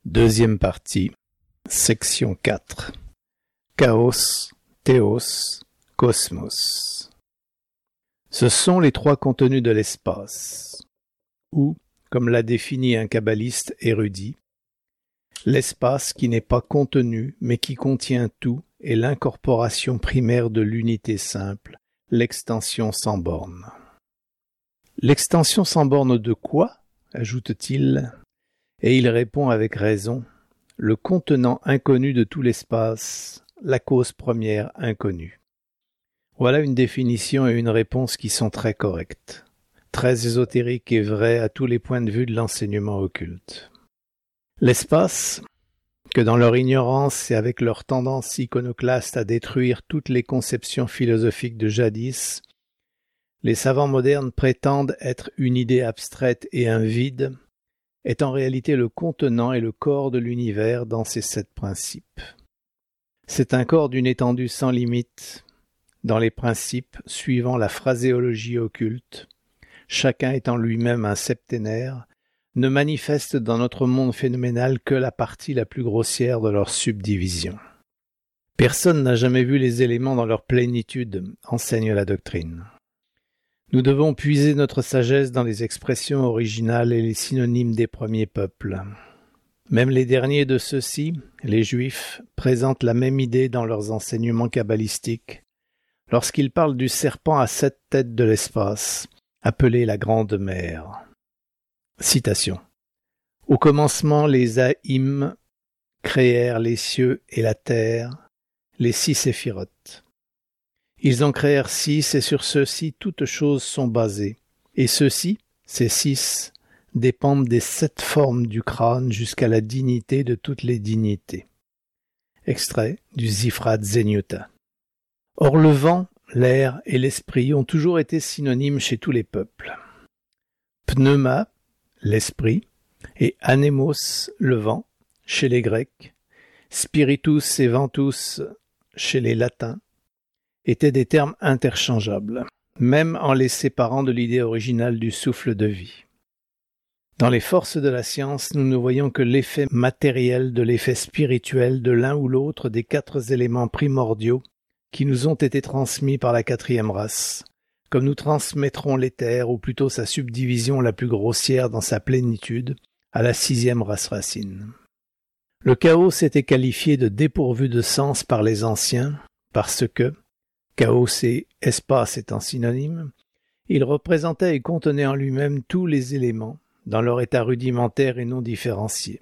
Deuxième partie, section 4. Chaos, Théos, Cosmos. Ce sont les trois contenus de l'espace, ou, comme l'a défini un kabbaliste érudit, l'espace qui n'est pas contenu mais qui contient tout est l'incorporation primaire de l'unité simple, l'extension sans borne. L'extension sans borne de quoi, ajoute-t-il, et il répond avec raison, le contenant inconnu de tout l'espace, la cause première inconnue. Voilà une définition et une réponse qui sont très correctes, très ésotériques et vraies à tous les points de vue de l'enseignement occulte. L'espace, que dans leur ignorance et avec leur tendance iconoclaste à détruire toutes les conceptions philosophiques de jadis, les savants modernes prétendent être une idée abstraite et un vide, est en réalité le contenant et le corps de l'univers dans ses 7 principes. C'est un corps d'une étendue sans limite, dans les principes suivant la phraséologie occulte, chacun étant lui-même un septénaire, ne manifeste dans notre monde phénoménal que la partie la plus grossière de leur subdivision. Personne n'a jamais vu les éléments dans leur plénitude, enseigne la doctrine. Nous devons puiser notre sagesse dans les expressions originales et les synonymes des premiers peuples. Même les derniers de ceux-ci, les Juifs, présentent la même idée dans leurs enseignements kabbalistiques, lorsqu'ils parlent du serpent à 7 têtes de l'espace, appelé la Grande Mère. Citation. Au commencement, les Haïm créèrent les cieux et la terre, les 6 séphirotes. Ils en créèrent 6, et sur ceux-ci toutes choses sont basées. Et ceux-ci, ces 6, dépendent des 7 formes du crâne jusqu'à la dignité de toutes les dignités. Extrait du Zifrat Zenyuta. Or le vent, l'air et l'esprit ont toujours été synonymes chez tous les peuples. Pneuma, l'esprit, et anemos, le vent, chez les Grecs, spiritus et ventus, chez les Latins, étaient des termes interchangeables, même en les séparant de l'idée originale du souffle de vie. Dans les forces de la science, nous ne voyons que l'effet matériel de l'effet spirituel de l'un ou l'autre des 4 éléments primordiaux qui nous ont été transmis par la 4e race, comme nous transmettrons l'éther, ou plutôt sa subdivision la plus grossière dans sa plénitude, à la 6e race racine. Le chaos était qualifié de dépourvu de sens par les anciens, parce que, chaos et espace étant synonymes, il représentait et contenait en lui-même tous les éléments, dans leur état rudimentaire et non différencié.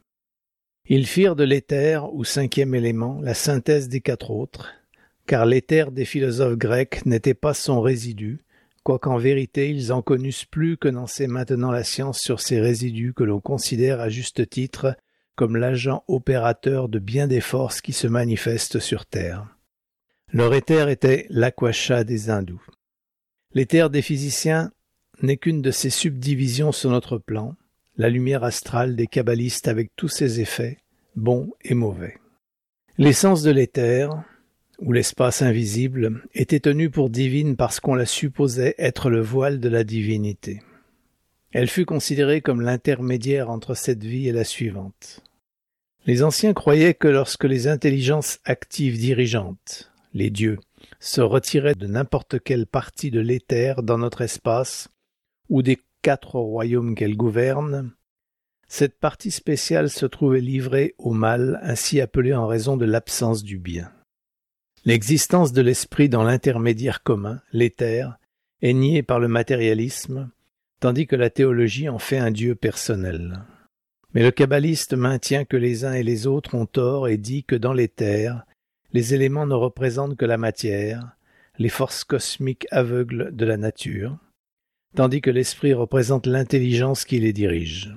Ils firent de l'éther, ou 5e élément, la synthèse des 4 autres, car l'éther des philosophes grecs n'était pas son résidu, quoiqu'en vérité ils en connussent plus que n'en sait maintenant la science sur ces résidus que l'on considère à juste titre comme l'agent opérateur de bien des forces qui se manifestent sur Terre. Leur éther était l'aquasha des hindous. L'éther des physiciens n'est qu'une de ces subdivisions sur notre plan, la lumière astrale des kabbalistes avec tous ses effets, bons et mauvais. L'essence de l'éther, ou l'espace invisible, était tenue pour divine parce qu'on la supposait être le voile de la divinité. Elle fut considérée comme l'intermédiaire entre cette vie et la suivante. Les anciens croyaient que lorsque les intelligences actives dirigeantes, les dieux, se retiraient de n'importe quelle partie de l'éther dans notre espace, ou des 4 royaumes qu'elle gouverne, cette partie spéciale se trouvait livrée au mal, ainsi appelé en raison de l'absence du bien. L'existence de l'esprit dans l'intermédiaire commun, l'éther, est niée par le matérialisme, tandis que la théologie en fait un Dieu personnel. Mais le kabbaliste maintient que les uns et les autres ont tort et dit que dans l'éther, les éléments ne représentent que la matière, les forces cosmiques aveugles de la nature, tandis que l'esprit représente l'intelligence qui les dirige.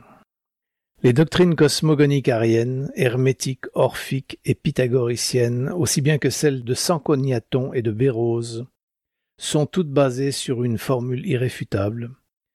Les doctrines cosmogoniques ariennes, hermétiques, orphiques et pythagoriciennes, aussi bien que celles de Sanconiaton et de Bérose, sont toutes basées sur une formule irréfutable,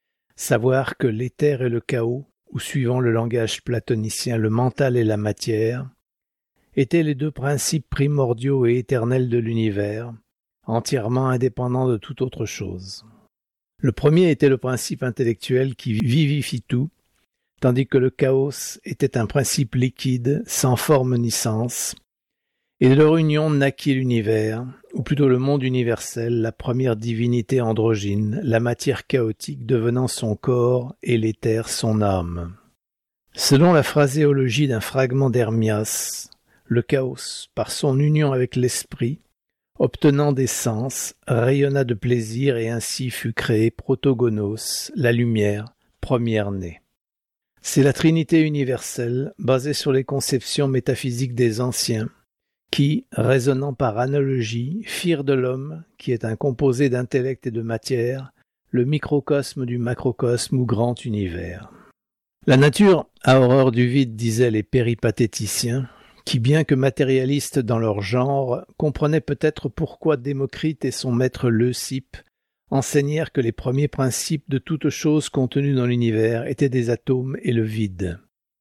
savoir que l'éther et le chaos, ou suivant le langage platonicien le mental et la matière, étaient les 2 principes primordiaux et éternels de l'univers, entièrement indépendants de toute autre chose. Le premier était le principe intellectuel qui vivifie tout, tandis que le chaos était un principe liquide, sans forme ni sens, et de leur union naquit l'univers, ou plutôt le monde universel, la première divinité androgyne, la matière chaotique devenant son corps et l'éther son âme. Selon la phraséologie d'un fragment d'Hermias, le chaos, par son union avec l'esprit, obtenant des sens, rayonna de plaisir et ainsi fut créé Protogonos, la lumière, première-née. C'est la Trinité universelle, basée sur les conceptions métaphysiques des anciens, qui, raisonnant par analogie, firent de l'homme, qui est un composé d'intellect et de matière, le microcosme du macrocosme ou grand univers. La nature a horreur du vide, disaient les péripatéticiens, qui, bien que matérialistes dans leur genre, comprenaient peut-être pourquoi Démocrite et son maître Leucippe enseignèrent que les premiers principes de toute chose contenue dans l'univers étaient des atomes et le vide.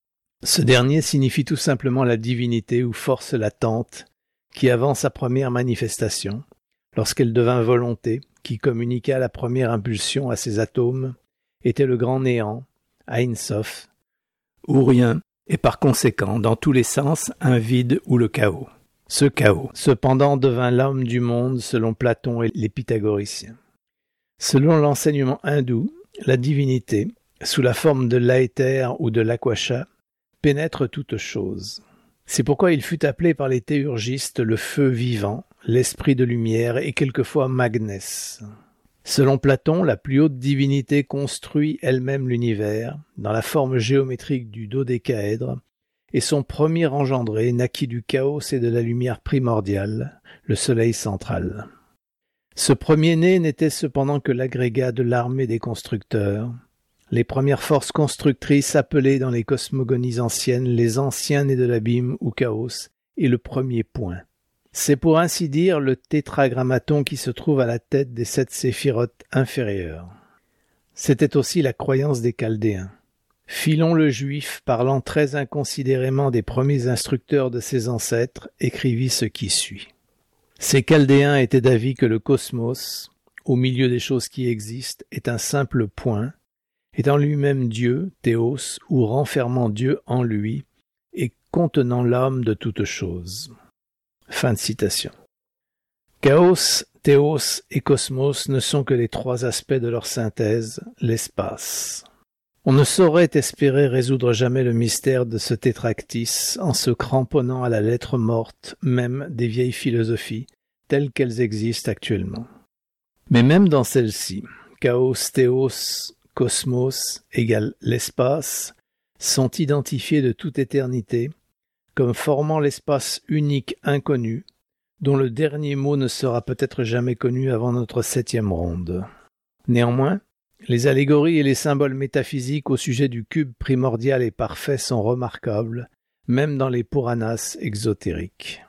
Ce dernier signifie tout simplement la divinité ou force latente qui, avant sa première manifestation, lorsqu'elle devint volonté, qui communiqua la première impulsion à ses atomes, était le grand néant, Ein Sof, ou rien, et par conséquent, dans tous les sens, un vide ou le chaos. Ce chaos, cependant, devint l'homme du monde selon Platon et les pythagoriciens. Selon l'enseignement hindou, la divinité, sous la forme de l'aéther ou de l'aquasha, pénètre toute chose. C'est pourquoi il fut appelé par les théurgistes le feu vivant, l'esprit de lumière et quelquefois Magnès. Selon Platon, la plus haute divinité construit elle-même l'univers, dans la forme géométrique du dodécaèdre, et son premier engendré naquit du chaos et de la lumière primordiale, le soleil central. Ce premier-né n'était cependant que l'agrégat de l'armée des constructeurs, les premières forces constructrices appelées dans les cosmogonies anciennes les anciens nés de l'abîme ou chaos, et le premier point. C'est pour ainsi dire le tétragrammaton qui se trouve à la tête des 7 séphirotes inférieures. C'était aussi la croyance des Chaldéens. Philon le Juif, parlant très inconsidérément des premiers instructeurs de ses ancêtres, écrivit ce qui suit. Ces Chaldéens étaient d'avis que le cosmos, au milieu des choses qui existent, est un simple point, étant lui-même Dieu, théos, ou renfermant Dieu en lui, et contenant l'âme de toute chose. Fin de citation. Chaos, théos et cosmos ne sont que les 3 aspects de leur synthèse, l'espace. On ne saurait espérer résoudre jamais le mystère de ce tétractis en se cramponnant à la lettre morte même des vieilles philosophies, telles qu'elles existent actuellement. Mais même dans celles-ci, chaos, théos, cosmos égale l'espace, sont identifiés de toute éternité, comme formant l'espace unique inconnu, dont le dernier mot ne sera peut-être jamais connu avant notre 7e ronde. Néanmoins, les allégories et les symboles métaphysiques au sujet du cube primordial et parfait sont remarquables, même dans les Puranas exotériques.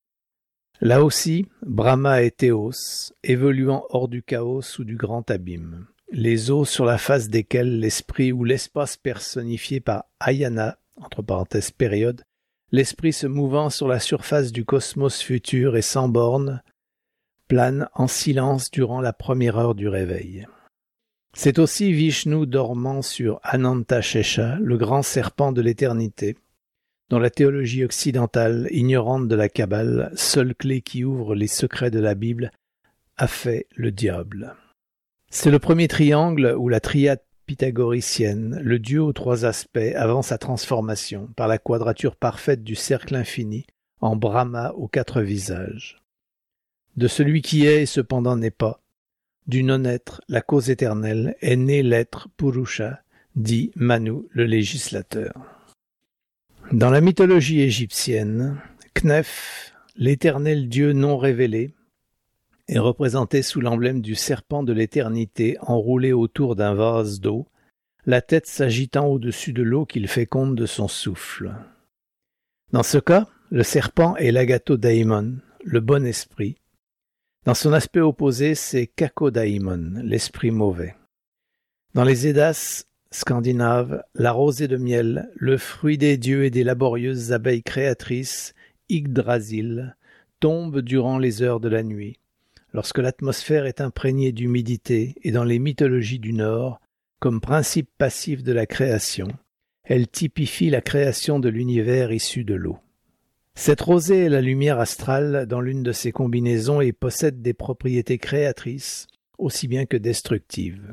Là aussi, Brahma et Théos, évoluant hors du chaos ou du grand abîme, les eaux sur la face desquelles l'esprit ou l'espace personnifié par Ayana, entre parenthèses période, l'esprit se mouvant sur la surface du cosmos futur et sans bornes, plane en silence durant la première heure du réveil. C'est aussi Vishnu dormant sur Anantashesha, le grand serpent de l'éternité, dont la théologie occidentale, ignorante de la Kabbale, seule clé qui ouvre les secrets de la Bible, a fait le diable. C'est le premier triangle ou la triade pythagoricienne, le Dieu aux 3 aspects avant sa transformation par la quadrature parfaite du cercle infini en Brahma aux 4 visages. De celui qui est et cependant n'est pas, du non-être, la cause éternelle, est né l'être Purusha, dit Manu, le législateur. Dans la mythologie égyptienne, Kneph, l'éternel Dieu non révélé, est représenté sous l'emblème du serpent de l'éternité enroulé autour d'un vase d'eau, la tête s'agitant au-dessus de l'eau qu'il féconde de son souffle. Dans ce cas, le serpent est l'Agathodaimon, le bon esprit. Dans son aspect opposé, c'est Kakodaimon, l'esprit mauvais. Dans les Édas scandinaves, la rosée de miel, le fruit des dieux et des laborieuses abeilles créatrices, Yggdrasil, tombe durant les heures de la nuit, lorsque l'atmosphère est imprégnée d'humidité, et dans les mythologies du Nord, comme principe passif de la création, elle typifie la création de l'univers issu de l'eau. Cette rosée est la lumière astrale dans l'une de ses combinaisons et possède des propriétés créatrices aussi bien que destructives.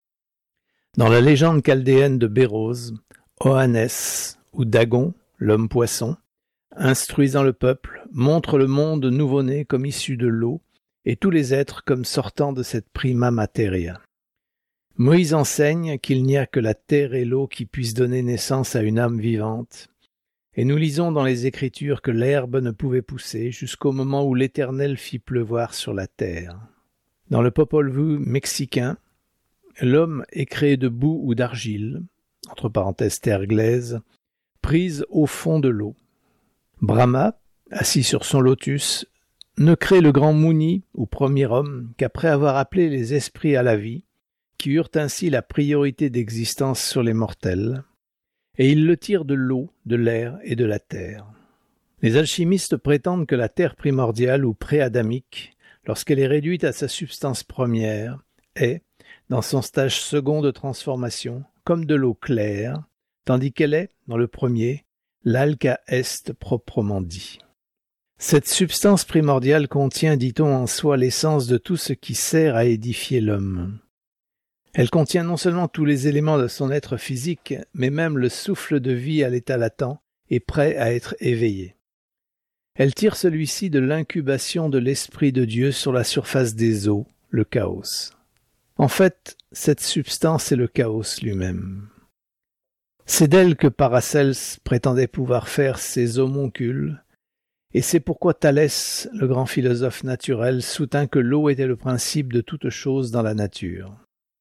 Dans la légende chaldéenne de Béroz, Oannès, ou Dagon, l'homme-poisson, instruisant le peuple, montre le monde nouveau-né comme issu de l'eau et tous les êtres comme sortant de cette prima materia. Moïse enseigne qu'il n'y a que la terre et l'eau qui puissent donner naissance à une âme vivante, et nous lisons dans les Écritures que l'herbe ne pouvait pousser jusqu'au moment où l'Éternel fit pleuvoir sur la terre. Dans le Popol Vuh mexicain, l'homme est créé de boue ou d'argile, entre parenthèses terre glaise, prise au fond de l'eau. Brahma, assis sur son lotus, ne crée le grand Muni, ou premier homme, qu'après avoir appelé les esprits à la vie, qui eurent ainsi la priorité d'existence sur les mortels, et il le tire de l'eau, de l'air et de la terre. Les alchimistes prétendent que la terre primordiale ou pré-adamique, lorsqu'elle est réduite à sa substance première, est, dans son stage second de transformation, comme de l'eau claire, tandis qu'elle est, dans le premier, l'alca est proprement dit. Cette substance primordiale contient, dit-on, en soi l'essence de tout ce qui sert à édifier l'homme. Elle contient non seulement tous les éléments de son être physique, mais même le souffle de vie à l'état latent et prêt à être éveillé. Elle tire celui-ci de l'incubation de l'Esprit de Dieu sur la surface des eaux, le chaos. En fait, cette substance est le chaos lui-même. C'est d'elle que Paracels prétendait pouvoir faire ses homoncules, et c'est pourquoi Thalès, le grand philosophe naturel, soutint que l'eau était le principe de toute chose dans la nature.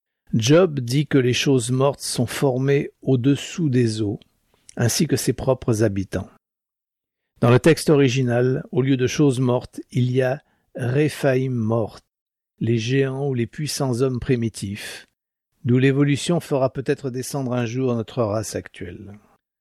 Job dit que les choses mortes sont formées au-dessous des eaux, ainsi que ses propres habitants. Dans le texte original, au lieu de choses mortes, il y a Réphaïm mortes, les géants ou les puissants hommes primitifs, d'où l'évolution fera peut-être descendre un jour notre race actuelle.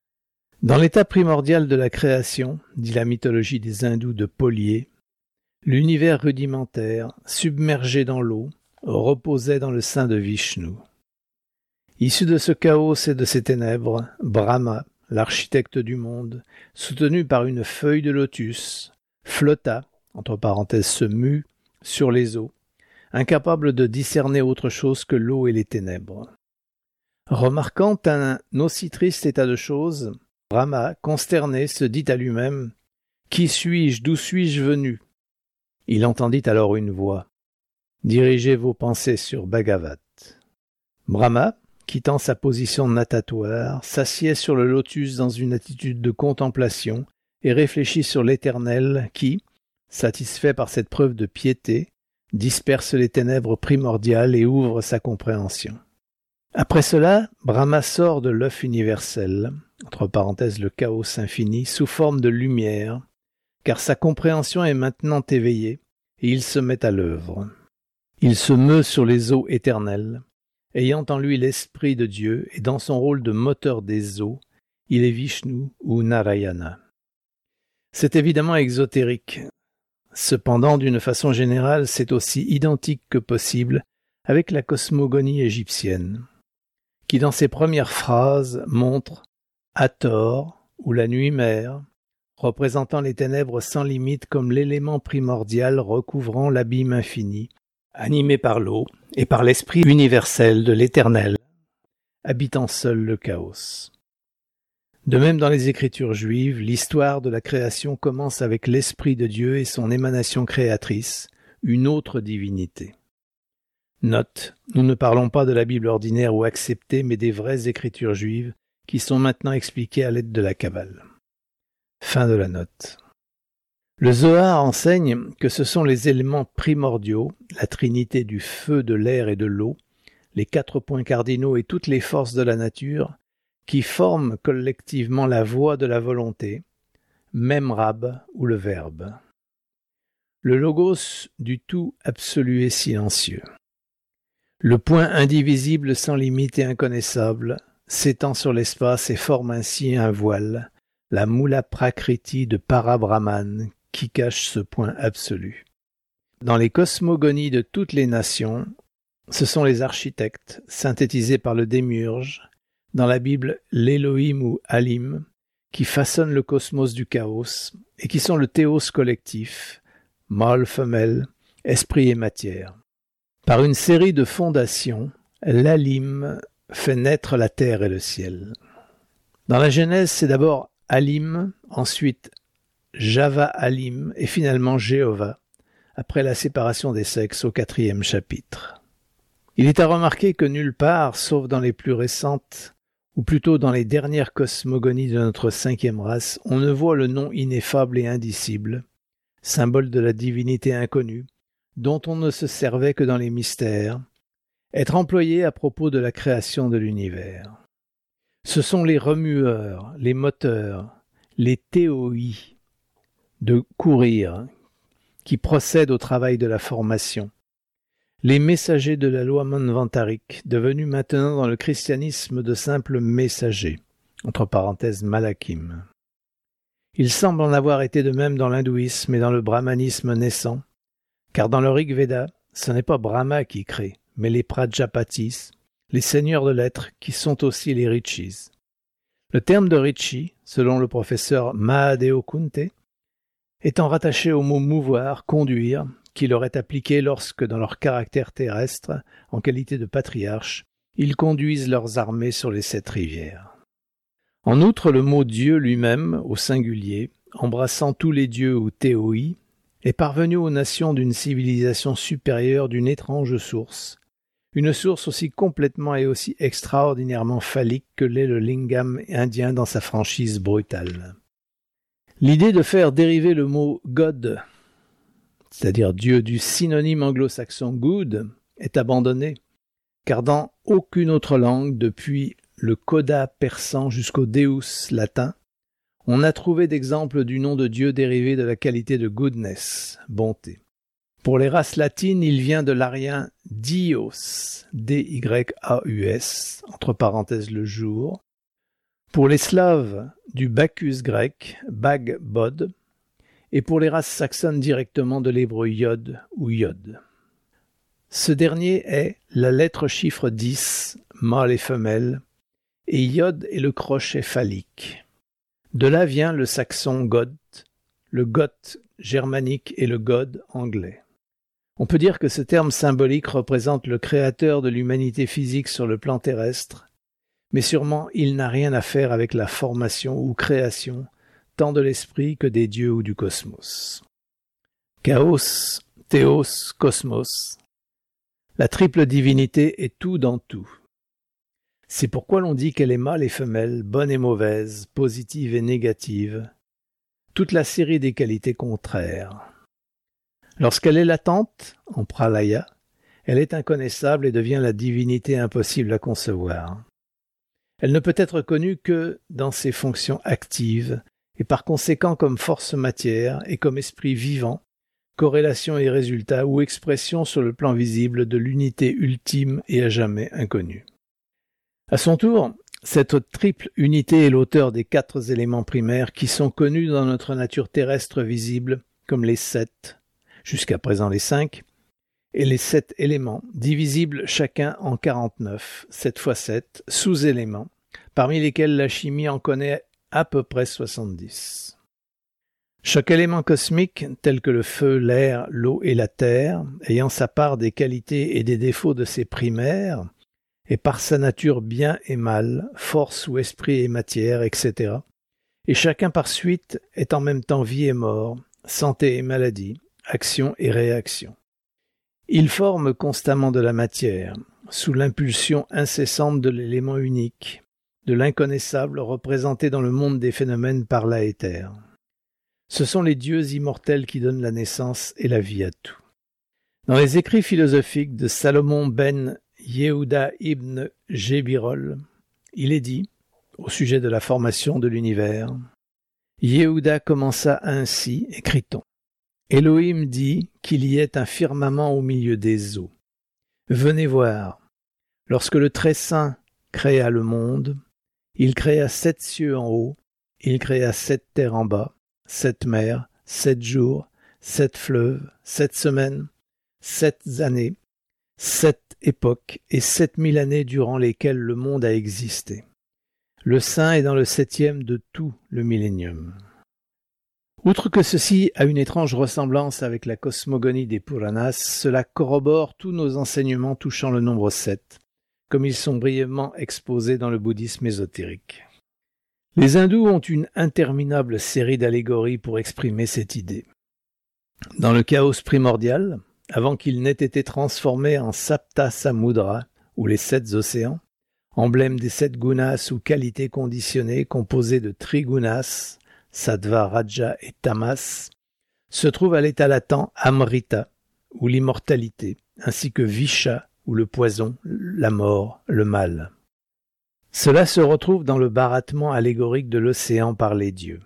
Dans l'état primordial de la création, dit la mythologie des hindous de Polier, l'univers rudimentaire, submergé dans l'eau, reposait dans le sein de Vishnu. Issu de ce chaos et de ces ténèbres, Brahma, l'architecte du monde, soutenu par une feuille de lotus, flotta, entre parenthèses se mue, sur les eaux, incapable de discerner autre chose que l'eau et les ténèbres. Remarquant un aussi triste état de choses, Brahma, consterné, se dit à lui-même « Qui suis-je? D'où suis-je venu ?» Il entendit alors une voix. Dirigez vos pensées sur Bhagavat. Brahma, quittant sa position natatoire, s'assied sur le lotus dans une attitude de contemplation et réfléchit sur l'Éternel qui, satisfait par cette preuve de piété, disperse les ténèbres primordiales et ouvre sa compréhension. Après cela, Brahma sort de l'œuf universel, entre parenthèses le chaos infini, sous forme de lumière, car sa compréhension est maintenant éveillée, et il se met à l'œuvre. Il se meut sur les eaux éternelles, ayant en lui l'Esprit de Dieu, et dans son rôle de moteur des eaux, il est Vishnu ou Narayana. C'est évidemment exotérique. Cependant, d'une façon générale, c'est aussi identique que possible avec la cosmogonie égyptienne, qui dans ses premières phrases montre Hathor, ou la nuit mère, représentant les ténèbres sans limite comme l'élément primordial recouvrant l'abîme infini, animé par l'eau et par l'esprit universel de l'Éternel, habitant seul le chaos. De même dans les Écritures juives, l'histoire de la création commence avec l'Esprit de Dieu et son émanation créatrice, une autre divinité. Note, nous ne parlons pas de la Bible ordinaire ou acceptée, mais des vraies Écritures juives qui sont maintenant expliquées à l'aide de la Kabbale. Fin de la note. Le Zohar enseigne que ce sont les éléments primordiaux, la trinité du feu, de l'air et de l'eau, les 4 points cardinaux et toutes les forces de la nature, qui forment collectivement la voie de la volonté, Memrab ou le Verbe. Le logos du tout absolu et silencieux. Le point indivisible sans limite et inconnaissable s'étend sur l'espace et forme ainsi un voile, la Mula Prakriti de Parabrahman, qui cache ce point absolu. Dans les cosmogonies de toutes les nations, ce sont les architectes, synthétisés par le démiurge, dans la Bible l'Elohim ou Alim, qui façonnent le cosmos du chaos et qui sont le théos collectif, mâle, femelle, esprit et matière. Par une série de fondations, l'Alim fait naître la terre et le ciel. Dans la Genèse, c'est d'abord Alim, ensuite Java Alim et finalement Jéhovah, après la séparation des sexes au 4e chapitre. Il est à remarquer que nulle part, sauf dans les plus récentes, ou plutôt dans les dernières cosmogonies de notre 5e race, on ne voit le nom ineffable et indicible, symbole de la divinité inconnue, dont on ne se servait que dans les mystères, être employé à propos de la création de l'univers. Ce sont les remueurs, les moteurs, les théoi de courir, qui procèdent au travail de la formation, les messagers de la loi manvantarique, devenus maintenant dans le christianisme de simples messagers, entre parenthèses malakim. Il semble en avoir été de même dans l'hindouisme et dans le brahmanisme naissant, car dans le Rig Veda, ce n'est pas Brahma qui crée, mais les Prajapatis, les seigneurs de l'être, qui sont aussi les Rishis. Le terme de Rishi, selon le professeur Mahadeo Kunte, étant rattaché au mot mouvoir, conduire, qui leur est appliqué lorsque, dans leur caractère terrestre, en qualité de patriarches, ils conduisent leurs armées sur les 7 rivières. En outre, le mot Dieu lui-même, au singulier, embrassant tous les dieux ou théoi, est parvenu aux nations d'une civilisation supérieure d'une étrange source, une source aussi complètement et aussi extraordinairement phallique que l'est le lingam indien dans sa franchise brutale. L'idée de faire dériver le mot God, c'est-à-dire Dieu, du synonyme anglo-saxon good, est abandonnée, car dans aucune autre langue, depuis le coda persan jusqu'au deus latin, on n'a trouvé d'exemple du nom de Dieu dérivé de la qualité de goodness, bonté. Pour les races latines, il vient de l'arien dios, D-Y-A-U-S, entre parenthèses le jour. Pour les Slaves, du Bacchus grec, bag bod, et pour les races saxonnes directement de l'hébreu yod ou yod. Ce dernier est la lettre chiffre 10, mâle et femelle, et yod est le crochet phallique. De là vient le saxon god, le goth germanique et le god anglais. On peut dire que ce terme symbolique représente le créateur de l'humanité physique sur le plan terrestre, mais sûrement il n'a rien à faire avec la formation ou création tant de l'esprit que des dieux ou du cosmos. Chaos, théos, cosmos. La triple divinité est tout dans tout. C'est pourquoi l'on dit qu'elle est mâle et femelle, bonne et mauvaise, positive et négative, toute la série des qualités contraires. Lorsqu'elle est latente, en pralaya, elle est inconnaissable et devient la divinité impossible à concevoir. Elle ne peut être connue que dans ses fonctions actives, et par conséquent comme force matière et comme esprit vivant, corrélation et résultat ou expression sur le plan visible de l'unité ultime et à jamais inconnue. À son tour, cette triple unité est l'auteur des 4 éléments primaires qui sont connus dans notre nature terrestre visible comme les 7, jusqu'à présent les 5, et les 7 éléments, divisibles chacun en 49, 7 fois 7, sous-éléments, parmi lesquels la chimie en connaît à peu près 70. Chaque élément cosmique, tel que le feu, l'air, l'eau et la terre, ayant sa part des qualités et des défauts de ses primaires, et par sa nature bien et mal, force ou esprit et matière, etc., et chacun par suite est en même temps vie et mort, santé et maladie, action et réaction. Il forme constamment de la matière, sous l'impulsion incessante de l'élément unique, de l'inconnaissable représenté dans le monde des phénomènes par l'aéther. Ce sont les dieux immortels qui donnent la naissance et la vie à tout. Dans les écrits philosophiques de Salomon ben Yehuda ibn Jébirol, il est dit, au sujet de la formation de l'univers, « Yehuda commença ainsi, écrit-on. Elohim dit qu'il y ait un firmament au milieu des eaux. Venez voir, lorsque le Très-Saint créa le monde, il créa 7 cieux en haut, il créa 7 terres en bas, 7 mers, 7 jours, 7 fleuves, 7 semaines, 7 années, 7 époques et 7000 années durant lesquelles le monde a existé. Le saint est dans le 7e de tout le millénium. Outre que ceci a une étrange ressemblance avec la cosmogonie des Puranas, cela corrobore tous nos enseignements touchant le nombre 7, comme ils sont brièvement exposés dans le bouddhisme ésotérique. Les hindous ont une interminable série d'allégories pour exprimer cette idée. Dans le chaos primordial, avant qu'il n'ait été transformé en Sapta Samudra, ou les 7 océans, emblème des 7 gunas ou qualités conditionnées composées de trigunas, Sattva, Raja et Tamas, se trouve à l'état latent Amrita, ou l'immortalité, ainsi que Visha, ou le poison, la mort, le mal. Cela se retrouve dans le barattement allégorique de l'océan par les dieux.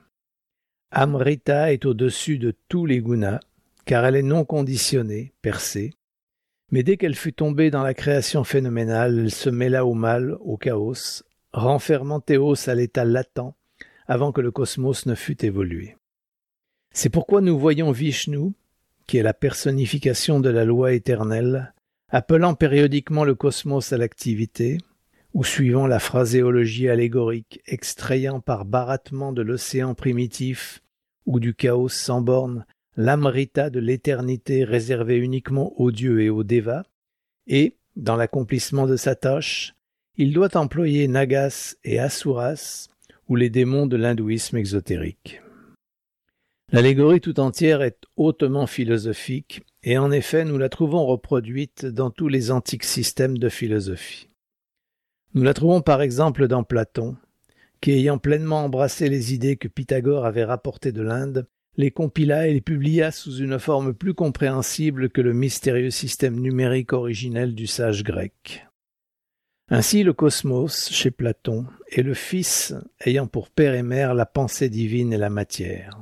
Amrita est au-dessus de tous les gunas, car elle est non conditionnée, percée, mais dès qu'elle fut tombée dans la création phénoménale, elle se mêla au mal, au chaos, renfermant Théos à l'état latent, avant que le cosmos ne fût évolué. C'est pourquoi nous voyons Vishnu, qui est la personnification de la loi éternelle, appelant périodiquement le cosmos à l'activité, ou suivant la phraséologie allégorique, extrayant par barattement de l'océan primitif ou du chaos sans bornes l'amrita de l'éternité réservée uniquement aux dieux et aux devas, et, dans l'accomplissement de sa tâche, il doit employer nagas et asuras, ou les démons de l'hindouisme exotérique. L'allégorie tout entière est hautement philosophique, et en effet nous la trouvons reproduite dans tous les antiques systèmes de philosophie. Nous la trouvons par exemple dans Platon, qui ayant pleinement embrassé les idées que Pythagore avait rapportées de l'Inde, les compila et les publia sous une forme plus compréhensible que le mystérieux système numérique originel du sage grec. Ainsi le cosmos, chez Platon, est le Fils ayant pour père et mère la pensée divine et la matière.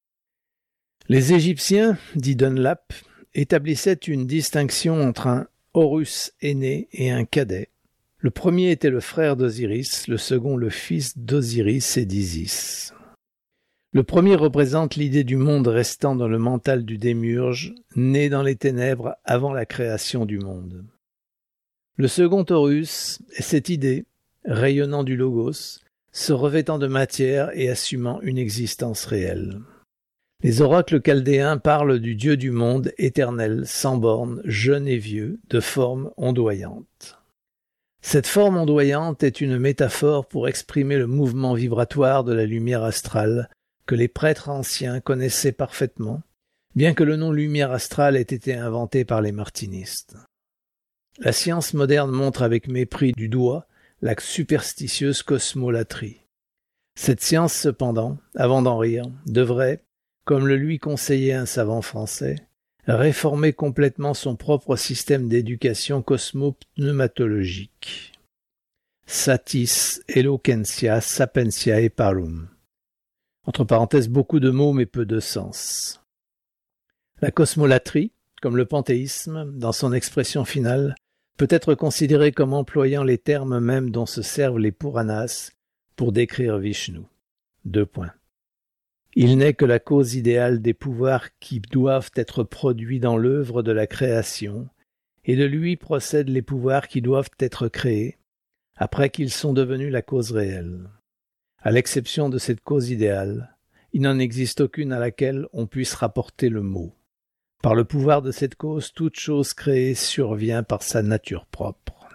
Les Égyptiens, dit Dunlap, établissaient une distinction entre un Horus aîné et un cadet. Le premier était le frère d'Osiris, le second le fils d'Osiris et d'Isis. Le premier représente l'idée du monde restant dans le mental du démiurge, né dans les ténèbres avant la création du monde. Le second Horus est cette idée, rayonnant du logos, se revêtant de matière et assumant une existence réelle. Les oracles chaldéens parlent du Dieu du monde, éternel, sans bornes, jeune et vieux, de forme ondoyante. Cette forme ondoyante est une métaphore pour exprimer le mouvement vibratoire de la lumière astrale que les prêtres anciens connaissaient parfaitement, bien que le nom lumière astrale ait été inventé par les martinistes. La science moderne montre avec mépris du doigt la superstitieuse cosmolatrie. Cette science, cependant, avant d'en rire, devrait, comme le lui conseillait un savant français, réformer complètement son propre système d'éducation cosmopneumatologique. Satis, eloquentia, sapientia parum. Entre parenthèses, beaucoup de mots mais peu de sens. La cosmolatrie, comme le panthéisme, dans son expression finale, peut être considérée comme employant les termes mêmes dont se servent les Puranas pour décrire Vishnu. 2 points. Il n'est que la cause idéale des pouvoirs qui doivent être produits dans l'œuvre de la création, et de lui procèdent les pouvoirs qui doivent être créés, après qu'ils sont devenus la cause réelle. À l'exception de cette cause idéale, il n'en existe aucune à laquelle on puisse rapporter le mot. Par le pouvoir de cette cause, toute chose créée survient par sa nature propre.